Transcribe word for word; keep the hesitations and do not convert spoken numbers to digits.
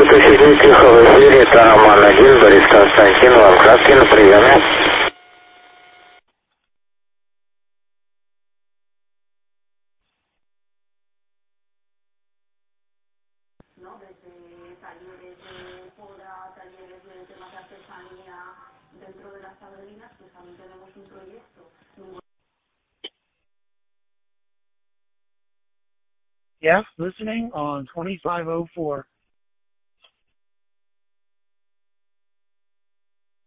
посетитель Холосерии, Тараман один, Борис Константин, Лавкрафтин, на приеме. Yeah, listening on twenty-five oh four.